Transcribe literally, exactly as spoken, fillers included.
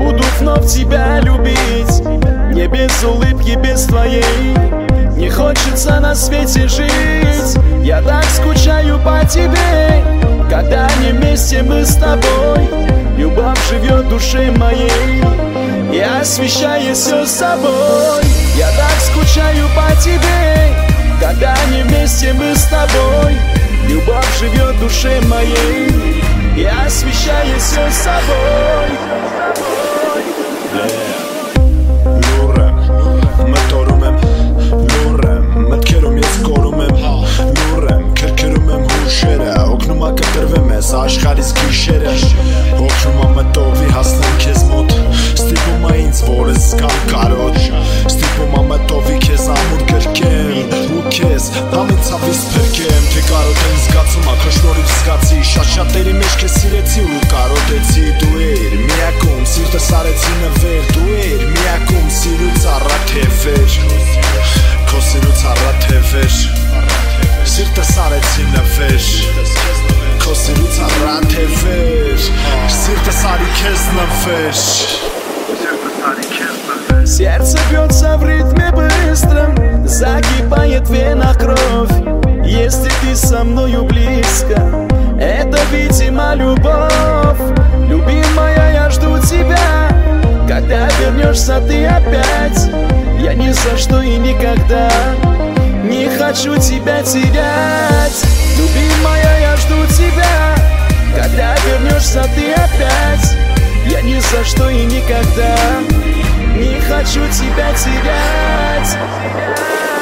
буду вновь тебя любить. Не без улыбки, без твоей не хочется на свете жить. Я так скучаю по тебе, когда не вместе мы с тобой. Любовь живет в душе моей и освещает все собой. Я так скучаю по тебе, когда не вместе мы с тобой. Любовь живет в душе моей и освещает все собой. Լուրեմ, մտորում եմ, լուրեմ, մտքերում ես կորում եմ, լուրեմ, քրքրում եմ հուշերը, օգնում ա կտրվեմ ես աշխարհից գիշերը, օգնում ա մտովի հասնեմ քեզ մոտ, ստիպում ա ինձ որ ես զգամ կարոտ, ստիպում ա մտովի քեզ ամուր գրկեմ, ու քեզ ամեն ցավից փրկեմ, թե կարոտ եմ զգացում ա, քո շնորհիվ զգացի, շատ շատերի մեջ քեզ սիրեցի ու կարոտեցի, դու էր միակում, սիրտս արեցի նվեր, դու էր միակում, սիրուց առաթևեր, քո սիրուց առաթևեր, սիրտս արեցի նվեր, քո սիրուց առաթևեր, սիրտս արի քեզ նվեր. Сердце бьется в ритме быстром, закипает в венах кровь. Если ты со мною близко, это, видимо, любовь. Любимая, я жду тебя, когда вернешься ты опять. Я ни за что и никогда не хочу тебя терять. Любимая, я жду тебя, когда вернешься ты опять. Я ни за что и никогда не хочу тебя терять.